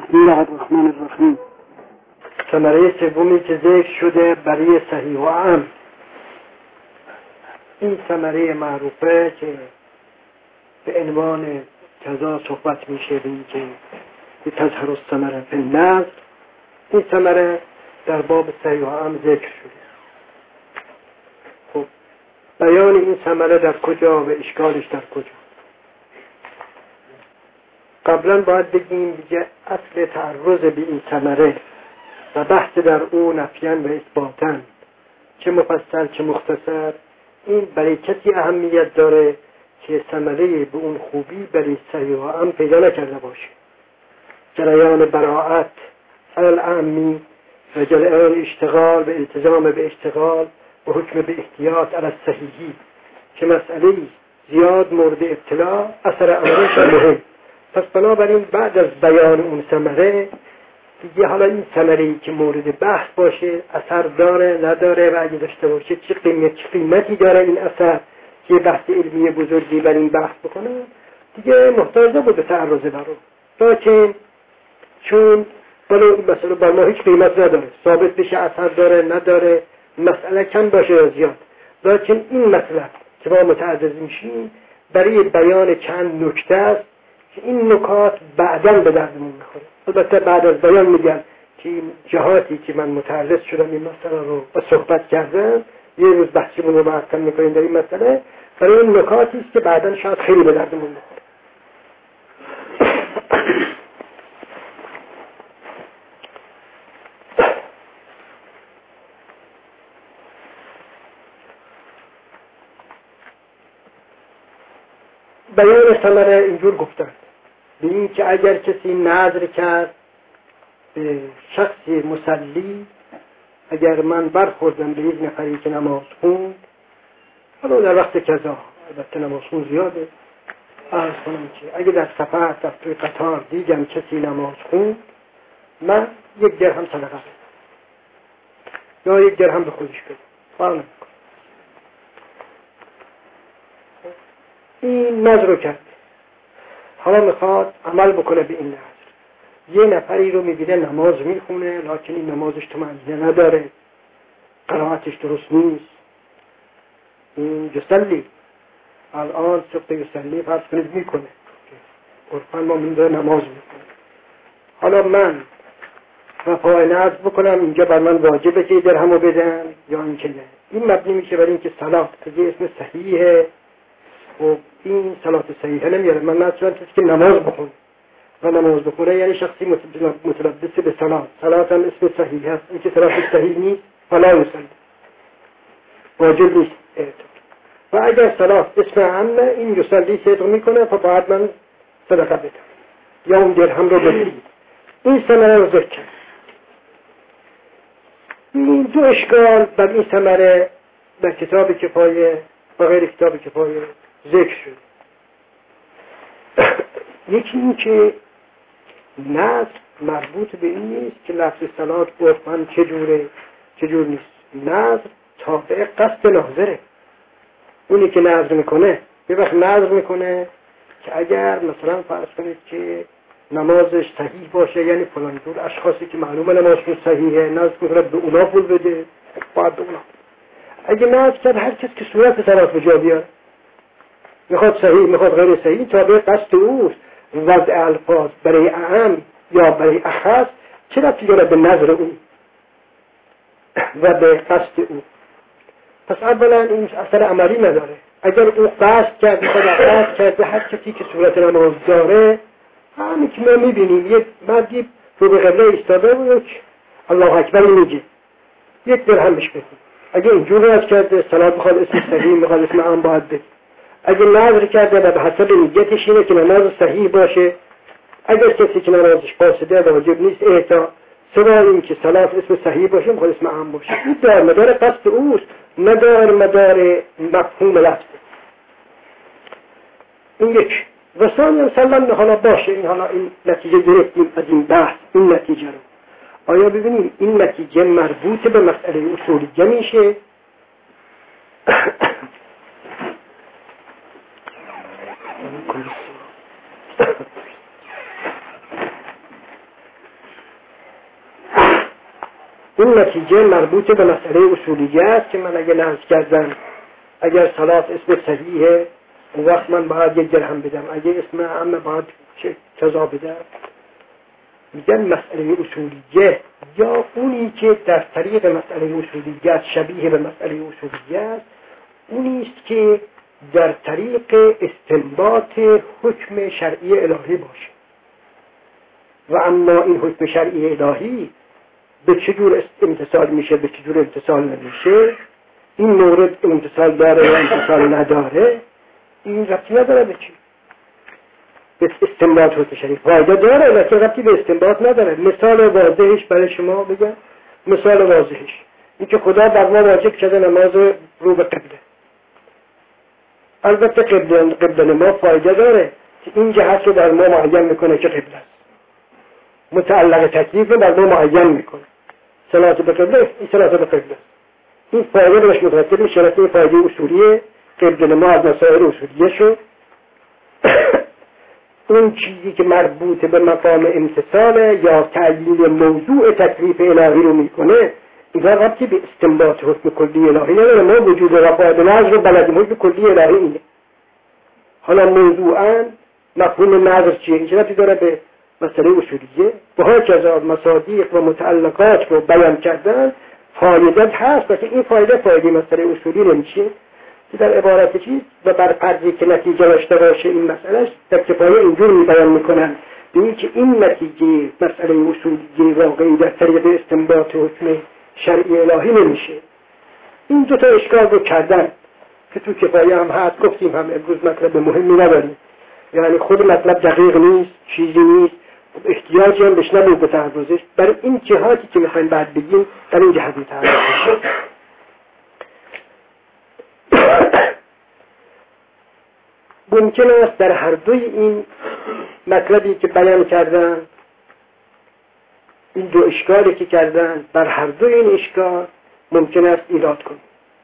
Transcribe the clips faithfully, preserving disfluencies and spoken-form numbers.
بسم الله الرحمن الرحیم. ثمره سومی که ذکر شده برای صحیح و عام، این ثمره معروفه که به عنوان کذا صحبت میشه، به این که تظهر الثمره فی النظر، این ثمره در باب صحیح و عام ذکر شده. خب بیان این ثمره در کجا و اشکالش در کجا؟ قبلا باید بگیم دیگه اصل تعرض به این ثمره و بحث در او نفیان و اثباتن، چه مفصل چه مختصر، این برای کسی اهمیت داره که ثمره به اون خوبی برای صحیح و عام پیدا نکرده باشه. جریان براءت علی العامی و جریان اشتغال به التزام به اشتغال و حکم به احتیاط علی الصحیحی که مسئله زیاد مورد ابتلا اثر امرش مهم. پس بنابراین بعد از بیان اون ثمره دیگه حالا این ثمره‌ای که مورد بحث باشه اثر داره نداره و اگه داشته باشه چه قیمت چه قیمتی داره این اثر که بحث علمی بزرگی بر این بحث بکنه، دیگه محتاج نبود به تعرض بر اون. لیکن چون بالا این مسئله بر ما هیچ قیمت نداره، ثابت بشه اثر داره نداره، مسئله کم باشه یا زیاد، لیکن این مطلب که ما متعرض میشیم برای بیان چند نکته است که این نکات بعداً به دردمون میخوره. البته بعد از بیان میگن که این جهاتی که من متعرض شدم این مسئله رو با صحبت کردم، یه روز بحثمون رو محکم میکنیم در این مسئله، برای این نکاتی است که بعداً شاید خیلی به دردمون میخوره. بیان ثمره اینجور گفتن به این که اگر کسی نذر کرد به شخص مصلی، اگر من برخوردم به یک نفری که نماز خوند، حالا در وقت کذا البته نماز خوند زیاده، عرض کنم که اگر در سفر در توی قطار دیدم کسی نماز خوند، من یک درهم صدقه بدم یا یک درهم به خودش بدم، فرق نمیکنه. این نذر رو کرد، حالا میخواد عمل بکنه به این نذر. یه نفری رو میبینه نماز میخونه لیکن این نمازش طمأنینه نداره، قرائتش درست نیست، این جسلی الان سبت جسلی فرض کنید میکنه، عرفاً ما میدونه نماز میکنه. حالا من وفای نذر بکنم اینجا بر من واجبه که درهمو بدم یا این که نه؟ این مبنی میشه بر این که صلات که اسم صحیحه و این صلات صحیحه نمیاره. من نذر که نماز بخونه و نماز بخونه یعنی شخصی متلبس به صلات، صلات هم اسم صحیح هست، این که صلات صحیح نیست فلا یصلی، واجب نیست اعتبار. و اگر صلات اسم عامه این یصلی صدق میکنه فباید من صدقه بدم یا اون درهم رو بدم. این ثمره رو ذکر کرد. این دو اشکال بر این ثمره در کتاب کفایه و غیر کتاب کفایه ذکر شد. یکی این که نذر مربوط به این نیست که لفظ صلات عرفاً چجوره چجور نیست. نذر تابع قصد ناظره. اونی که نذر میکنه یه وقت نذر میکنه که اگر مثلا فرض کنید که نمازش صحیح باشه، یعنی فلان دور اشخاصی که معلومه نمازشون صحیحه، نذر میکنه به اونا پول بده، باید به اونا. اگه نذر کرد هر کس که صورت صلات به جا بیاره، میخواد صحیح میخواد غیر صحیح، تابع قصد اوست. وضع الفاظ برای اعم یا برای اخص چه ربطی داره به نظر اون و به قصد اون؟ پس اولا این اثر عملی نداره. اگر او قصد کرد میخواد قصد کرده، هر کسی که صورت نماز داره، همین که ما میبینیم یک مردی رو به قبله ایستاده و یک الله اکبر میگه، یک درهم بهش بدید. اگر اینجور نذر کرده صلات میخواد اسم صحیح میخواد اسم عام باید بدید. اگر نذر کرده و به حسب نیتش اینه که نماز صحیح باشه، اگر کسی که نمازش فاسده و واجب نیست احتا سوای این که صلات اسم صحیح باشه میخواد اسم عام باشه، این دار مدار قصد اوست، مدار مدار مفهوم لفظ. این یک. و ثانیا سلام حالا باشه، این حالا این نتیجه گرفتیم از این بحث، این نتیجه رو آیا ببینیم این نتیجه مربوط به مسئله اصولیه میشه این نتیجه مربوط به مسئله اصولیه است که من اگه لحظ کردم اگر صلات اسم صحیحه اون وقت من باید یک درهم بدم، اگه اسم عمه باید کذا بدم. میگن مسئله اصولیه یا اونی که در طریق مسئله اصولیه شبیه به مسئله اصولیه است، اونی است که در طریق استنباط حکم شرعی الهی باشه. و اما این حکم شرعی الهی به چجور امتصال میشه، به چجور امتصال نمیشه، این مورد امتصال داره یا امتصال نداره، این ربطی نداره به چی؟ به استنباط حکم شرعی فایده داره لیکن ربطی به استنباط نداره. مثال واضحش برای شما بگم، مثال واضحش این که خدا بر ما واجب کرده نماز رو به قبله. البته قبله قبله ما فایده داره که این جهت رو بر ما معین میکنه که قبله است، متعلق تکلیف رو بر ما معین میکنه. صلات به قبله، این صلات به قبله است. این فایده روش مترتب میشه. این فایده اصولیه قبله ما از مسائل اصولیه شد. اون چیزی که مربوط به مقام امتصال یا تعیین موضوع تکلیف الهی رو میکنه، این ربطی به استنباط حکم کلی الهی نداره. ما وجود وقایع نظر رو بلدیم، حکم کلی الهی اینه. حالا موضوعاً مفهوم نظر چیه؟ این ربطی داره به مسئله اصولیه. و هکذا مصادیق و متعلقات رو بیان کردن فایده هست، لیکن این فایده فایده مسئله اصولی نمیشه که در عبارت چیز و بر فرضی که نتیجه داشته باشه این مسئله در کفایه اینجور می بیان میکنن به این که این نتیجه مسئله اصولی واقعی در طریق استنباط حکم شرعی الهی نمیشه. این دو تا اشکال رو کردن که تو کفایه هم هست، گفتیم هم امروز مطلب مهمی نداریم، یعنی خود مطلب دقیق نیست، چیزی نیست، احتیاجی هم بهش نبود به تعرضش. برای این جهاتی که میخوایم بعد بگیم در این جهت میتعرض بشه. ممکن است در هر دوی این مطلبی که بیان کردن، این دو اشکالی که کردن، بر هر دوی این اشکال ممکن است ایراد کنیم.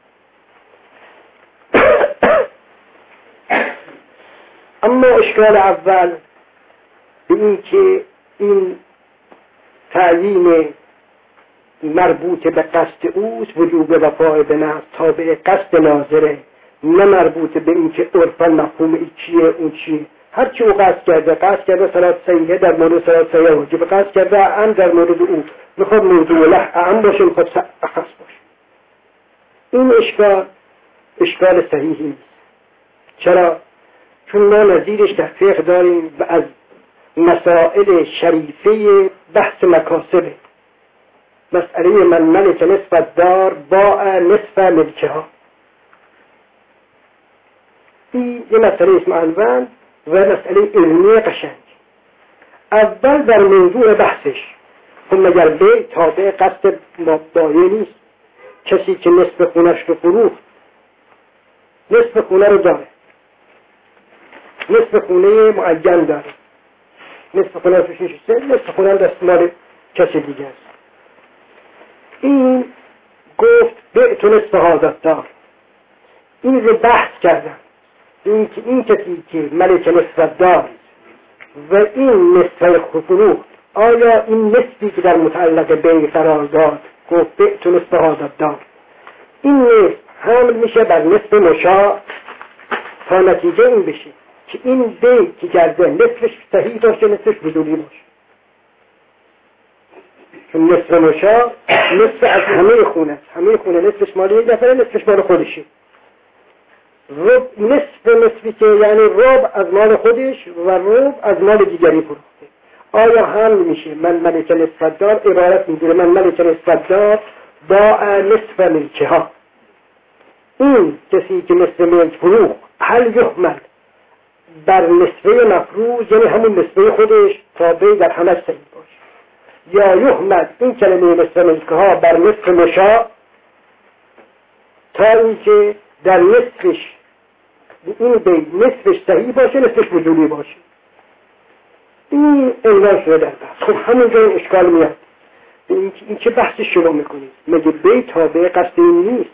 اما اشکال اول به این که این تعیین مربوط به قصد اوست، وجوب وفای به نفس تابع قصد ناظره، نه مربوط به این که عرفا مفهوم این چیه اون چیه. هر چی او قصد کرده، قصد کرده صلات صحیحه، در مورد صلات صحیحه وجوب، قصد کرده اعم در مورد او میخواد موضوع له اعم باشه، میخواد اخص باشه. این اشکال اشکال صحیحی نیست. چرا؟ چون ما نظیرش در فقه داریم و از مسائل شریفه بحث مکاسبه. مسئله من ملک نصف دار با نصف ملکه ها، این یه مسئله اسم عنوان و مسئله علمی قشنگ. اول در موضوع بحثش خب مگر بی تابع قصد بایه نیست؟ کسی که نصف خونش رو فروخت، نصف خونه رو داره، نصف خونه معین داره، نصف خونه رو نشسته، نصف خونه دست مال کسی دیگه است. این گفت بیعت نصف حاضت دار. این رو بحث کردن این که این کسی که ملک نصف دار و این نصف فروخت، آیا این نصفی که در متعلق بی قرار داد گفت بیعت نصف حاضت دار، این نصف حمل میشه بر نصف مشاع تا نتیجه این بشه که این بی که کرده نصفش صحیح داشته، نصفش بدونی باشه. چون نصف مشاع نصف از همه خونه است، همه خونه نصفش مال یک نفره، نصفش مال خودشه. رب نصف نصفی که یعنی رب از مال خودش و رب از مال دیگری فروخته. آیا حمل میشه من ملک نصف دار عبارت میگیره من ملک نصف دار با نصف ملکه ها. این کسی که نصف ملک فروخت هل یحمل بر نصفه مفروض، یعنی همون نصفه خودش تابع در همه صحیح باشه، یا یحمل این کلمه نصف ملکه ها بر نصف مشاع تا اینکه در نصفش این بی نصفش صحیح باشه، نصفش وجودی باشه. این اعلان شده در بحث. خب همونجا این اشکال میاد این, این چه بحثی شما میکنید؟ مگه بی تابع قصد این نیست؟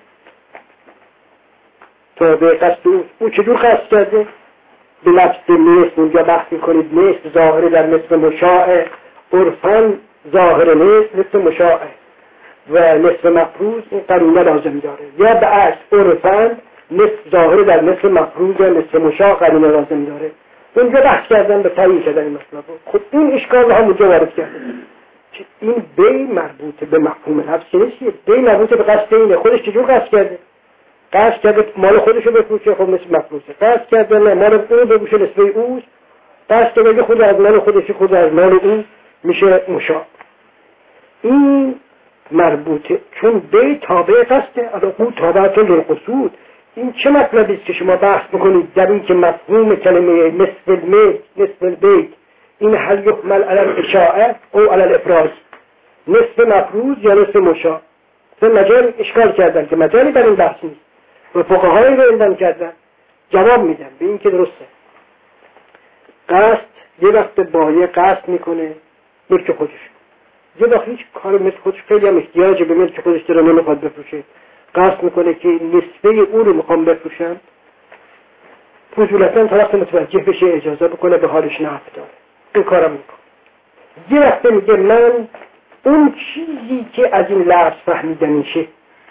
تابع قصد او او چجور قصد کرده؟ به لفظ نصف اونجا بحث میکنید نصف ظاهر در نصف مشاع، عرفاً ظاهر نصف نصف مشاع. و نصف مفروض این قرینه لازم داره، یا به عکس عرفاً نصف ظاهر در نصف مفروض یا نصف مشاع قرینه لازم داره. اونجا بحث کردن به تعیین کردن این مطلب. خب این اشکال رو هم اونجا وارد کرده که این بی مربوط به مفهوم لفظ نیست، بی مربوط به قصد اینه. خودش چجور قصد کرده؟ قصد کرده مال خودش رو بفروشه، خب مثل مفروضه. قصد کرده نه مال اون بفروشه نصف اوست، قصد کرده خود از مال خودش خود از مال اون میشه مشاع. این مربوطه چون بی تابع قصده، الا او تابعتون للقصود. این چه مطلبی است که شما بحث بکنید در این که مفهوم کلمه نصف المیت نصف البیت این هل یحمل علی الاشاعه او علی الافراز، نصف مفروض یا نصف مشاع؟ سه مجال اشکال کردن که مجالی در این بحث نیست و فقهایی رو اندام کردن. جواب میدن به این که درسته. قصد یه وقت بایه قصد میکنه ملک خودش، یه وقت هیچ کار ملک خودش خیلی هم احتیاج به ملک خودش داره نمیخواد بفروشه، قصد میکنه که نصفه او رو میخوام بفروشم، فضولتاً طرف متوجه بشه اجازه بکنه به حالش نفت داره، این کارم میکنه. یه وقت میگه من اون چیزی که از این لفظ فهمیده میشه،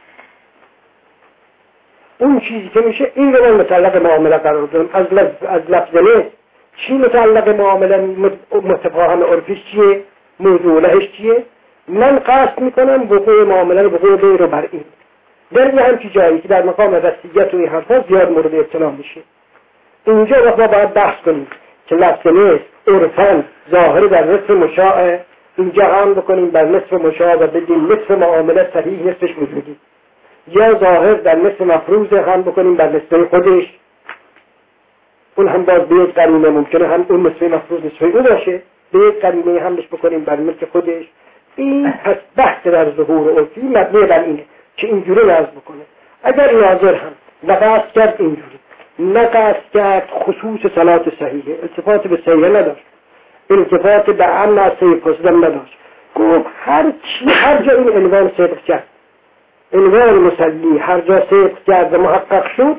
اون چیزی که میشه این رو من متعلق معامله قرار دارم. از لفظ از لفظ نه چی متعلق معامله متفاهم عرفیش چیه، موضوع لهش چیه، من قصد میکنم وقوع معامله رو وقوع بین رو بر این در یه همچی جایی که در مقام وصیت و این حرفا زیاد مورد ابتلا میشه. اینجا وقت ما باید بحث کنیم که لفظ نیست عرفاً ظاهر در نصف مشاع، اینجا هم بکنیم بر نصف مشاع و بدیم نصف معامله صحیح نصفش وجودی، یا ظاهر در نصف مفروض هم بکنیم بر نصف خودش، اون هم باز به یک قرینه ممکنه هم اون نصف مفروض نصف او باشه، به یک قرینه همش بکنیم بر ملک خودش. این پس بحث در ظهور عرفی مبنی بر اینه که اینجوری نظر بکنه. اگر ناظر هم نقصد کرد اینجوری، نقصد کرد خصوص صلات صحیحه، التفات به صحیحه نداشت، التفات به امن از صحیح فاسدم نداشت، گفت هر چی هر جا این عنوان صدق کرد، عنوان مسلی هر جا صدق کرد و محقق شد،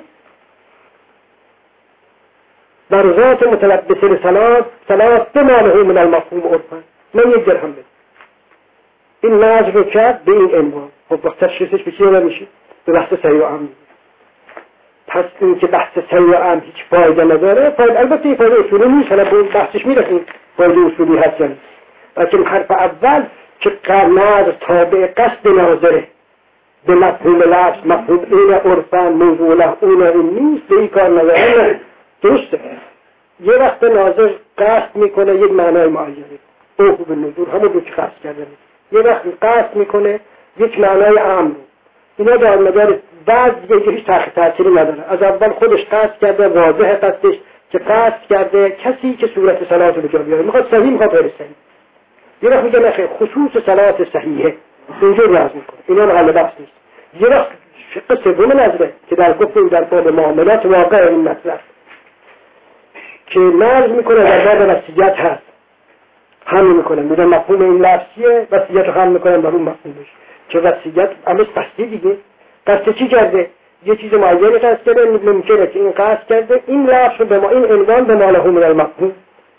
در ذات متلبس صلات صلات بمانه من المفهوم عرفاً، من یک درهم بده. این نظر رو کرد به این عنوان. خب وقت تشخیصش به چی نمیشه؟ به بحث صحیح و امن. پس این که بحث صحیح و امن هیچ فایده نداره، فایده البته این فایده اصولی نیست، حالا به بحثش میرسیم فایده اصولی هست یا نیست. لیکن حرف اول که نظر تابع قصد ناظره به مفهوم لفظ، مفهوم این عرفاً موضوع له اون این نیست، به این کار نداره. درسته یه وقت ناظر قصد میکنه یک معنای معینی، اوه به نظور همون رو که قصد کرده، یه وقت قصد میکنه یک معنای عام. اینا در مدار بعض دیگه هیچ تأثیری نداره. از اول خودش قصد کرده، واضح قصدش که قصد کرده کسی که صورت صلات رو به جا بیاره، میخواد صحیح میخواد غیر صحیح. یه وقت میگه نخیر خصوص صلات صحیحه، اینجور نظر میکنه. اینا محل بحث نیست. یه وقت شق سوم نظره که در گفتیم در باب معاملات واقع این مطلب که نظر میکنه در باب وصیت هست، حمل میکنن میدن مفهوم این لفظیه، وصیت رو حمل میکنن بر اون مفهومش که وصیت امروز قصدی دیگه. قصد چی کرده؟ یه چیز معینی قصد کرده، ممکنه که این قصد کرده این لفظ رو به ما این عنوان به ما له من المفهوم.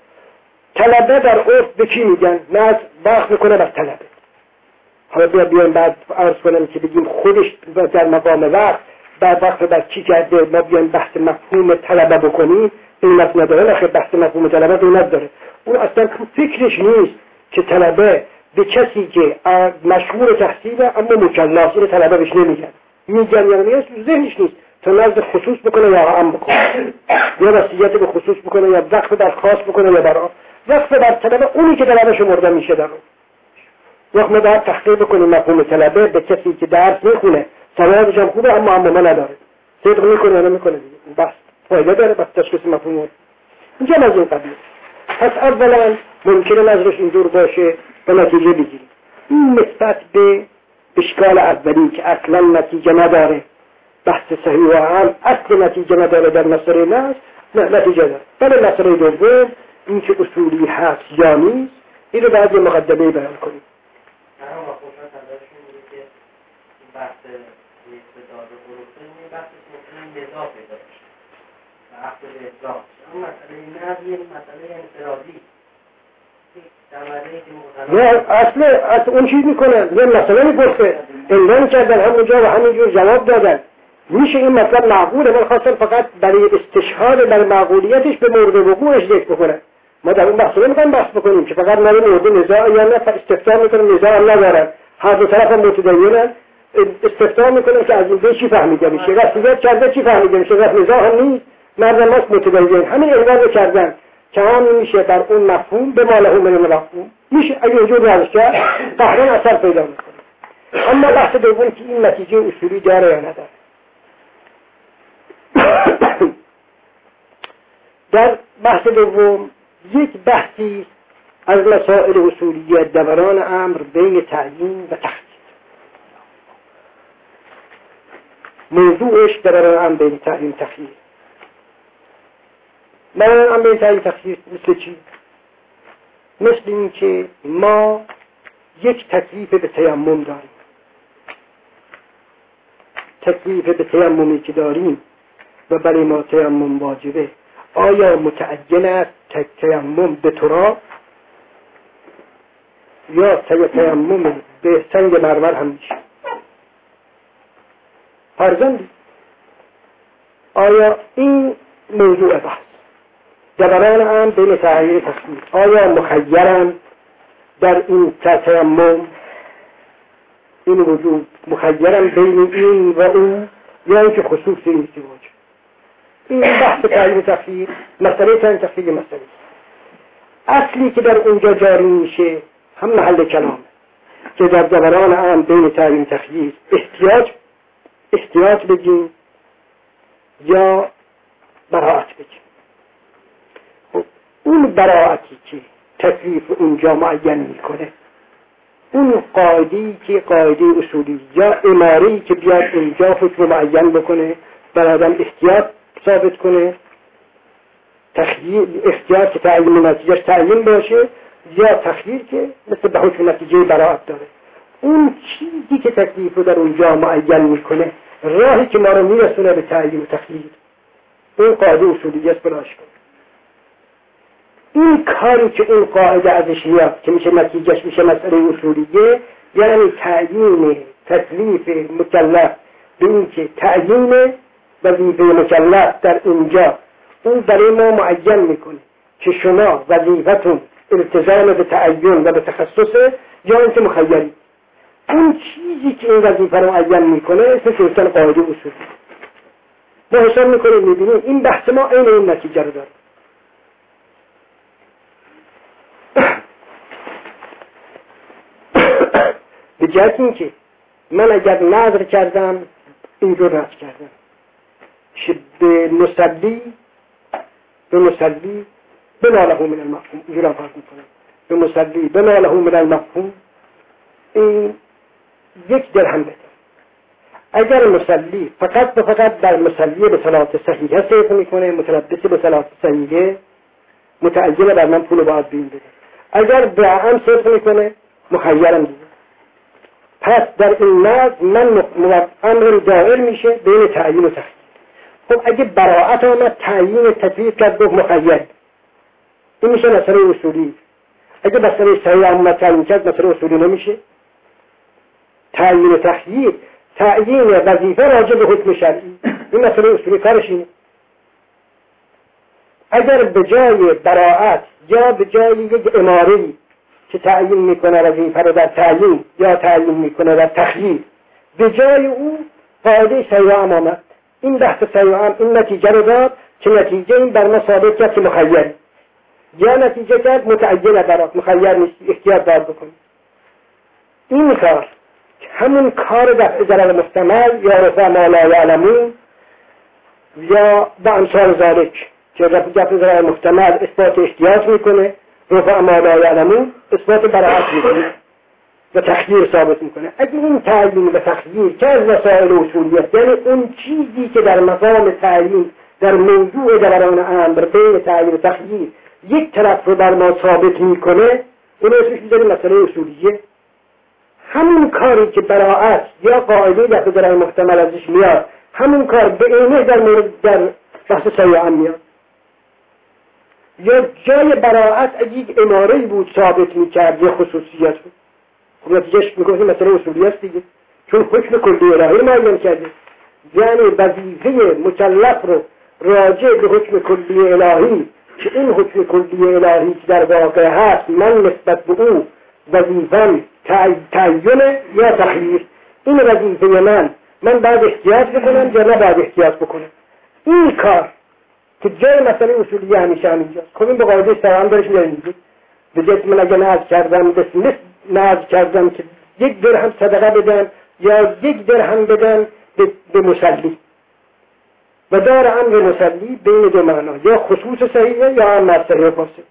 طلبه در عرف به چی میگن؟ نه بحث میکنه بر طلبه. حالا بیا بیایم بعد عرض کنم که بگیم خودش در مقام وقت بعد وقت بر چی کرده، ما بیایم بحث مفهوم طلبه بکنیم، این مفهوم نداره. نخیر بحث مفهوم طلبه قیمت داره. اون اصلا تو فکرش نیست که طلبه به کسی که مشغول تحصیله اما مکلف، این طلبه بهش نمیگن، میگن یا نمیگن ذهنش نیست تا نزد خصوص بکنه یا عام بکنه، یا وصیت به خصوص بکنه یا وقف بر خاص بکنه یا برا وقف بر طلبه، اونی که طلبه شمرده میشه در اون وقت ما باید تحقیق بکنیم مفهوم طلبه به کسی که درس میخونه سوادش هم خوبه اما عموما نداره، صدق میکنه یا نمیکنه دیگه، بس فایده داره بس تشخیص مفهوم. اینجا از این قبیل. پس اولا ممکنه نظرش اینجور باشه و نتیجه بگیریم. این نسبت به اشکال اولی که اصلا نتیجه نداره، بحث صحیح و عام اصل نتیجه نداره در مسئله نظر، نه نتیجه داره. بله مسئله دوم این که اصولی هست یا نیست، این رو باید یه مقدمه بیان کنیم. نه ما خوشحال ازشون میگه که این بحث اقتدار و بروفه این بحث ممکنه نزاع پیدا بشه و عقد اطلاق. اما مسئله نظر یه مسئله انفرادی، یعنی مسئله که خود نظر خودش قصد کرده، قصد کرده که این لفظ رو به ما این عنوان به ما له من المفهوم نه اصل اصل اون چیز میکنن یه مسئله میپرسه اعلام کردن همونجا و همینجور جواب دادن. میشه این مطلب معقوله؟ من خواستم فقط برای استشهاد بر معقولیتش به مورد وقوعش ذکر بکنم. ما در اون بحث رو میخوایم بحث بکنیم که فقط ما مورد نزاع یا نه استفسار میکنیم نزاع هم ندارن، هر دو طرف هم متدینن، استفسار میکنیم که از این چی فهمیده میشه، رسیدت کرده چی فهمیده میشه، رفت نزاع هم نیست، مردم هست متدین همین اعلام کردن که هم میشه بر اون مفهوم به ماله من مفهوم میشه اگه اینجور درست کرد قهران اثر پیدا میکنه. اما بحث دوم که این نتیجه اصولی داره یا نداره. در بحث دوم یک بحثی از مسائل اصولیت دوران امر بین تعیین و تخییر. موضوعش دوران امر بین تعیین و تخییر. دوران امر بین تعیین و تخییر مثل چی؟ مثل این که ما یک تکلیف به تیمم داریم. تکلیف به تیممی که داریم و برای ما تیمم واجبه، آیا متعین است تیمم به تراب یا تیمم به سنگ مرمر هم میشه؟ فرزندی آیا این موضوع بحث دوران هم بین تغییر تخییر، آیا مخیرم در این تیمم، این وجود مخیرم بین این و اون یا اینکه خصوص این ازدواج؟ این بحث تعیین تخییر مسئله تعیین تخییر مسئله اصلی که در اونجا جاری میشه هم محل کلامه که در دوران هم بین تعیین تخییر احتیاج احتیاج بگیم یا براعت بگیم. خب اون براعتی که تکلیف اونجا معین میکنه، اون قاعده‌ای که قاعده اصولی یا اماره‌ای که بیاد اونجا حکم معین بکنه بر آدم احتیاط ثابت کنه، تخییر اختیار که تعیین نتیجهش تعیین باشه یا تخییر که مثل به حکم نتیجه براعت داره. اون چیزی که تکلیف رو در اونجا معین میکنه، راهی که ما رو میرسونه به تعیین و تخییر، اون قاعده اصولیت بلاش کنه. این کاری که اون قاعده ازش میاد که میشه نتیجهش میشه مسئله اصولیه، یعنی تعیین تکلیف مکلف به این که تعیین وظیفه مکلف در اینجا اون برای ما معین میکنه که شما وظیفتون التزام به تعین و به تخصصه یا اینکه مخیری. اون چیزی که این وظیفه رو معین میکنه اسمش اصلا قاعده اصولی. ما حساب میکنیم میبینیم این بحث ما این این نتیجه رو داره. به جهت این که من اگر نظر کردم اینجور رد کردم به مصلی به مصلی بما له من المفهوم، اینجور هم فرق میکنم به مصلی بما له من المفهوم این یک درهم بده. اگر مصلی فقط به فقط در مصلی به صلات صحیحه صرف میکنه، متلبس به صلات صحیحه، متعجل بر من پول باید بین بده. اگر به هم صرف میکنه مخیرم دیگه. پس در این نظر من امر دائر میشه بین تعیین و تخییر. خب اگه براعت آمد تعیین تکلیف کرد به مخیر، این میشه مسئله اصولی. اگه مسئله صحیح آمد تعیین کرد مسئله اصولی نمیشه. تعیین و تخییر تعیین وظیفه راجع به حکم شرعی، این مسئله اصولی کارش اینه. اگر به جای براعت یا به جای یک اماره‌ای که تعیین میکنه وظیفه رو در تعیین یا تعیین میکنه در تخییر، به جای اون قاعده سیام آمد، این بحث سیام این نتیجه رو داد که نتیجه این بر ما ثابت کرد که مخیر، یا نتیجه کرد متعین برات مخیر نیست، اختیار دار بکنی. این کار همون کار دفع ضرر محتمل یا رفع ما لا یعلمون یا با امثال ذالک که دفع ضرر محتمل اثبات احتیاط میکنه، رفع ما لا یعلمون اثبات براعت میکنه و تخییر ثابت میکنه. اگه این تعیین و تخییر که از وسائل اصولیت، یعنی اون چیزی که در مقام تعیین در موضوع دوران امر بین تعیین و تخییر یک طرف رو بر ما ثابت میکنه، این اسمش میذاریم مسئله اصولیه. همون کاری که براعت یا قاعده دفع ضرر محتمل ازش میاد، همون کار به عینه در مورد در بحث سیاحت میاد. یا جای براعت اگه یک اماره‌ای بود ثابت میکرد یه خصوصیت بود، خب نتیجهش میگفتیم مثلا اصولی است دیگه، چون حکم کلی الهی معین کرده. یعنی وظیفه مکلف رو راجع به حکم کلی الهی که این حکم کلی الهی که در واقع هست من نسبت به او وظیفه‌ام تعیین یا تخییر، این وظیفه من من باید احتیاط بکنم یا نه باید احتیاط بکنم. این کار که جای مسئله اصولی همیشه همینجاست. خب این به قاعده سرعان درش میاریم دیگه. به جای من اگه ناز کردم مثل ناز کردم که یک درهم صدقه بدم یا یک درهم بدم به مصلی و دار امر مصلی بین دو معنا، یا خصوص صحیحه یا امر صحیح فاسد.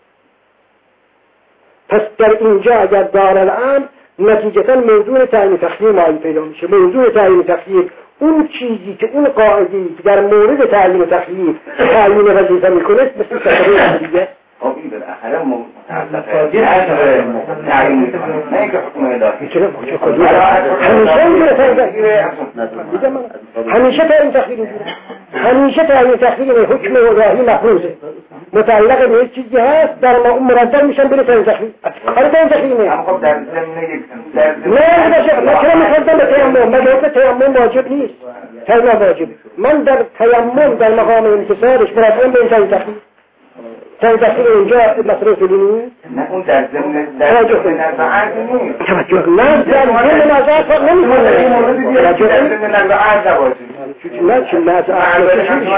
پس در اینجا اگر دار الامر نتیجتا موضوع تعیین تخییر معین پیدا میشه. موضوع تعیین تخییر اون چیزی که اون قاعده‌ای که در مورد تعیین تخییر تعیین وظیفه میکنه مثل صحیح دیگه. خب این بالاخره متعلقه تعیین نه اینکه حکم الهی میتونه همیشه اینجوره همیشه تعیین تخییر اینجوره همیشه تعیین تخییر حکم الهی مفروضه متعلق به یک چیزی هست در ما مرتب میشن بره تعیین تخییر کار تعیین تخییر نه. خب در زمینه یک نه باشه من چرا میخواستم به تیمم مگه تیمم واجب نیست تیمم واجب من در تیمم در مقام انتصارش مرتب به تعیین تخییر تعیین تخییر اینجا مسئله اصولی نیست. نه اون در زمینه در زمینه نزاعت نیست. توجه نه در زمینه نزاعت نمیکنه. این موردی در زمینه نزاعت نباشه. نه چون نزاعت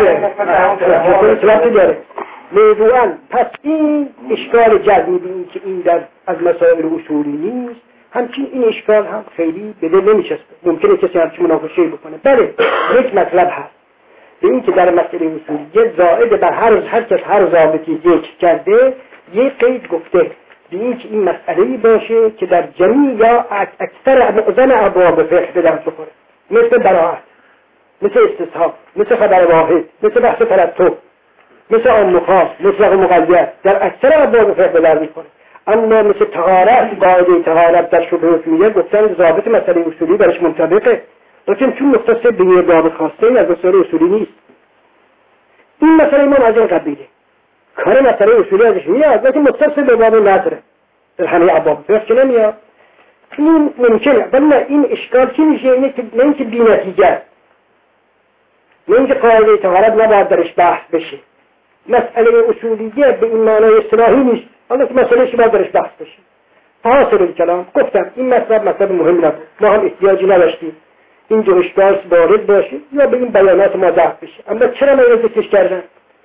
چیشه داره موضوعاً. پس این اشکال جدیدی این که این در از مسائل اصولی نیست، همچنین این اشکال هم خیلی به دل نمیچسبه. ممکنه کسی همچین مناقشه بکنه. بله یک مطلب هست به این که در مسئله اصولی زائد بر هر هر کس هر ضابطی ذکر کرده یک قید گفته به این که این مسئله‌ای باشه که در جمیع یا اکثر معظم ابواب فقه به درس بخوره، مثل براعت، مثل استصحاب، مثل خبر واحد، مثل بحث ترتب، مثل عام و خاص، مطلق و مقید، در اکثر ابواب فقه به درس می‌خوره. اما مثل طهارت، قاعده طهارت در شبهه حکمیه گفتن ضابط مسئله اصولی برش منطبقه، لیکن چون مختص به یه ضابط خاصه این از مسئله اصولی نیست. این مسئله ما از این قبیله کار مسئله اصولی ازش میاد، لیکن مختص به باب نظره در همه ابواب فقه که نمیاد. این ممکنه ولی این اشکال چی میشه؟ اینه که نه اینکه بی نتیجه، نه اینکه قاعده طهارت نباید درش بحث بشه. مسئله اصولیه به این معنای اصطلاحی نیست، حالا که مسئله چی باید درش بحث بشه. حاصل الکلام گفتم این مطلب مطلب مهم نبود، ما هم احتیاجی نداشتیم این دو اشکال وارد باشه یا به این بیانات ما ضبط بشه. اما چرا ما اینو ذکرش کردن؟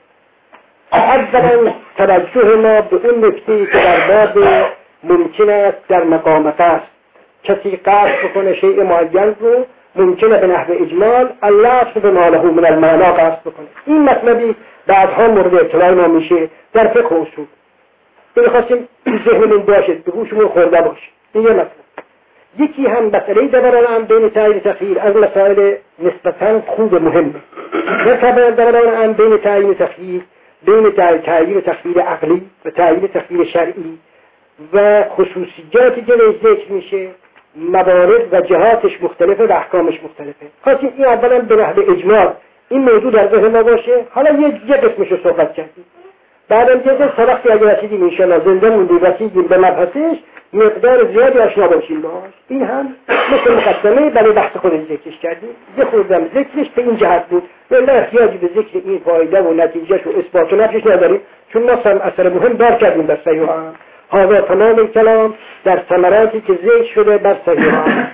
اولا توجه ما به اون نکته که در باب ممکن است در مقام قصد کسی قصد بکنه شیء معین رو ممکنه به نحو اجمال اللفظ به ما له من المعنا قصد بکنه. این مطلبی بعدها مورد اطلاع ما میشه در فقه و اصول. این خواستیم ذهنمون باشه، به گوشمون خورده باشه. این یه مطلب. یکی هم مسئله دوران بین تعیین تخییر از مسائل نسبتاً خوب مهمه. مثلا دوران بین تعیین تخییر بین تعیین تخییر عقلی و تعیین تخییر شرعی و خصوصیاتی که ذکر میشه موارد و جهاتش مختلفه و احکامش مختلفه. خواستیم این اولا به نحو اجمال این موضوع در ذهن ما باشه. حالا یه یه قسمش رو صحبت کردیم، بعدم دیگه سراغی اگه رسیدیم انشاءالله زنده موندیم رسیدیم به مبحثش مقدار زیادی آشنا باشیم باش. این هم مثل مقدمه برای بحث خودش ذکرش کردیم، یه خوردم ذکرش به این جهت بود ولی احتیاجی به ذکر این فایده و نتیجهش و اثبات و نفیش نداریم، چون ما هم اثر مهم دار کردیم در صحیح هم. هذا تمام کلام در ثمراتی که ذکر شده بر صحیح هم.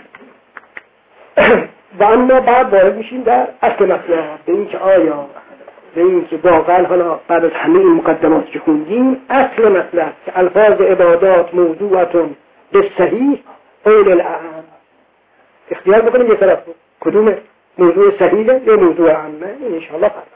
و اما بعد وارد میشیم در اصل مطلب به این که آیا به این که واقعا حالا بعد از همه این مقدمات که خوندیم اصل مطلب که الفاظ عبادات موضوعتون به صحیح قول الاعم اختیار بکنیم یه طرف کدوم موضوع صحیحه یا موضوع عامه. ان شاء الله